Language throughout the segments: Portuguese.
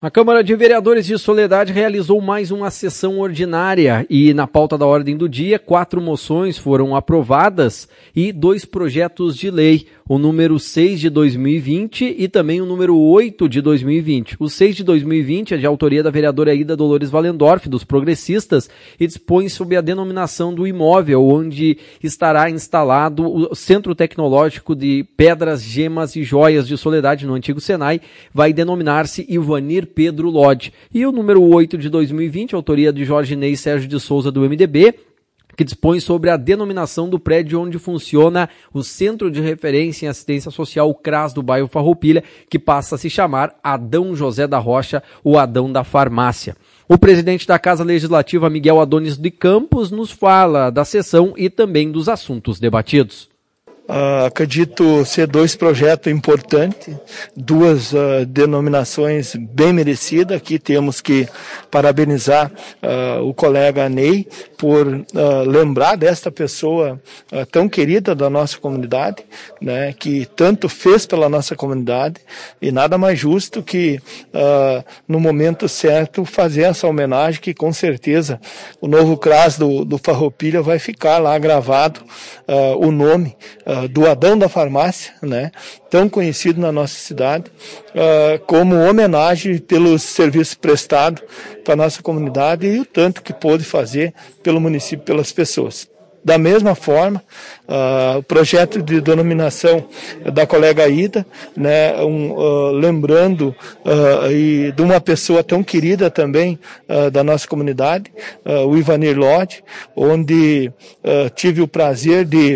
A Câmara de Vereadores de Soledade realizou mais uma sessão ordinária e, na pauta da ordem do dia, 4 moções foram aprovadas e 2 projetos de lei, o número 6 de 2020 e também o número 8 de 2020. O 6 de 2020 é de autoria da vereadora Ida Dolores Valendorf, dos Progressistas, e dispõe sobre a denominação do imóvel onde estará instalado o Centro Tecnológico de Pedras, Gemas e Joias de Soledade, no antigo Senai, vai denominar-se Ivanir Pedro Lodge. E o número 8 de 2020, autoria de Jorge Ney Sérgio de Souza, do MDB, que dispõe sobre a denominação do prédio onde funciona o Centro de Referência em Assistência Social, o CRAS do bairro Farroupilha, que passa a se chamar Adão José da Rocha, o Adão da Farmácia. O presidente da Casa Legislativa, Miguel Adonis de Campos, nos fala da sessão e também dos assuntos debatidos. Acredito ser 2 projetos importantes, 2 denominações bem merecidas. Aqui temos que parabenizar o colega Ney por lembrar desta pessoa tão querida da nossa comunidade, né, que tanto fez pela nossa comunidade, e nada mais justo que no momento certo fazer essa homenagem, que com certeza o novo CRAS do Farroupilha vai ficar lá gravado o nome do Adão da Farmácia, né, tão conhecido na nossa cidade, como homenagem pelos serviços prestados para a nossa comunidade e o tanto que pôde fazer pelo município, pelas pessoas. Da mesma forma, o projeto de denominação da colega Ida, né, lembrando e de uma pessoa tão querida também da nossa comunidade, o Ivanir Lodge, onde tive o prazer de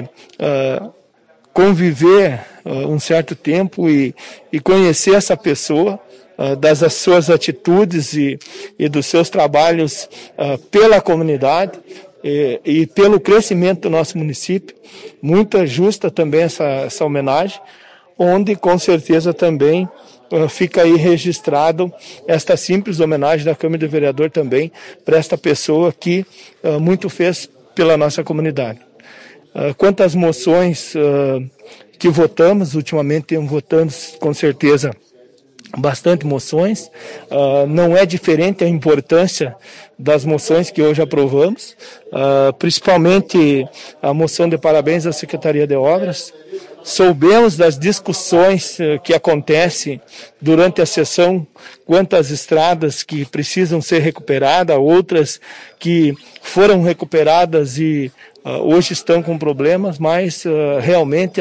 conviver um certo tempo e conhecer essa pessoa, das suas atitudes e dos seus trabalhos pela comunidade e pelo crescimento do nosso município. Muito justa também essa homenagem, onde com certeza também fica aí registrado esta simples homenagem da Câmara de Vereador também para esta pessoa que muito fez pela nossa comunidade. Quanto às moções que votamos, ultimamente temos votando com certeza bastante moções, não é diferente a importância das moções que hoje aprovamos, principalmente a moção de parabéns à Secretaria de Obras. Soubemos das discussões que acontecem durante a sessão, quantas estradas que precisam ser recuperadas, outras que foram recuperadas e hoje estão com problemas, mas realmente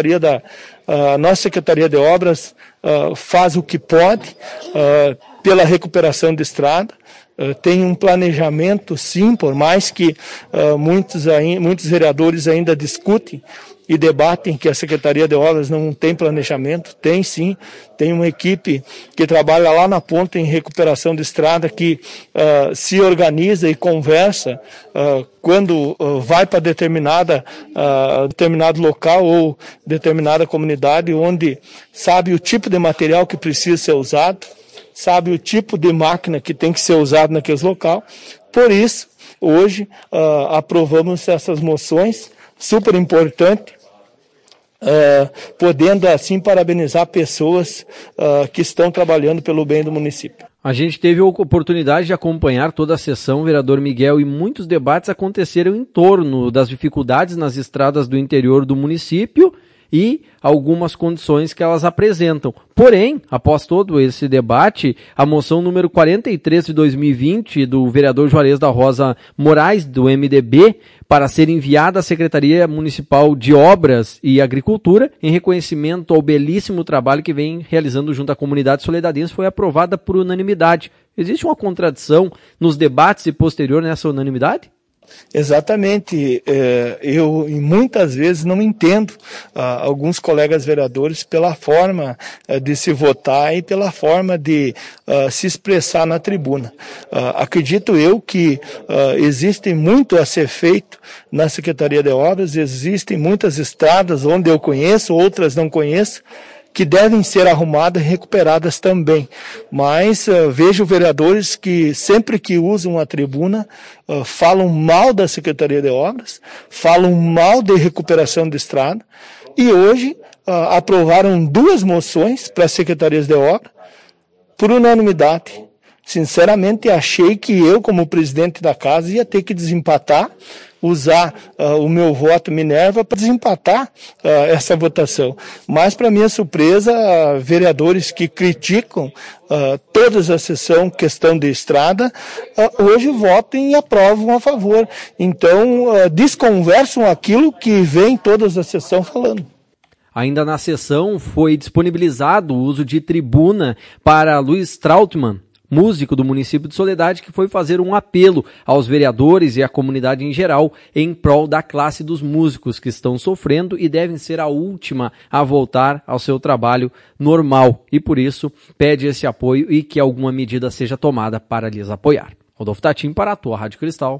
a nossa Secretaria de Obras faz o que pode pela recuperação de estrada. Tem um planejamento, sim, por mais que muitos vereadores ainda discutem e debatem que a Secretaria de Obras não tem planejamento. Tem sim, tem uma equipe que trabalha lá na ponta em recuperação de estrada, que se organiza e conversa quando vai para determinado local ou determinada comunidade, onde sabe o tipo de material que precisa ser usado, sabe o tipo de máquina que tem que ser usado naqueles local. Por isso, hoje aprovamos essas moções, super importante, podendo assim parabenizar pessoas que estão trabalhando pelo bem do município. A gente teve a oportunidade de acompanhar toda a sessão, vereador Miguel, e muitos debates aconteceram em torno das dificuldades nas estradas do interior do município e algumas condições que elas apresentam. Porém, após todo esse debate, a moção número 43 de 2020 do vereador Juarez da Rosa Moraes, do MDB, para ser enviada à Secretaria Municipal de Obras e Agricultura, em reconhecimento ao belíssimo trabalho que vem realizando junto à comunidade soledadense, foi aprovada por unanimidade. Existe uma contradição nos debates e posterior nessa unanimidade? Exatamente, eu muitas vezes não entendo alguns colegas vereadores pela forma de se votar e pela forma de se expressar na tribuna. Acredito eu que existe muito a ser feito na Secretaria de Obras, existem muitas estradas onde eu conheço, outras não conheço, que devem ser arrumadas e recuperadas também. Mas vejo vereadores que sempre que usam a tribuna falam mal da Secretaria de Obras, falam mal de recuperação de estrada, e hoje aprovaram 2 moções para as secretarias de obra, por unanimidade. Sinceramente, achei que eu, como presidente da casa, ia ter que desempatar, usar o meu voto Minerva para desempatar essa votação. Mas, para minha surpresa, vereadores que criticam toda a sessão, questão de estrada, hoje votam e aprovam a favor. Então, desconversam aquilo que vem toda a sessão falando. Ainda na sessão foi disponibilizado o uso de tribuna para Luiz Trautmann, músico do município de Soledade, que foi fazer um apelo aos vereadores e à comunidade em geral em prol da classe dos músicos que estão sofrendo e devem ser a última a voltar ao seu trabalho normal. E por isso pede esse apoio e que alguma medida seja tomada para lhes apoiar. Rodolfo Tatim para a tua Rádio Cristal.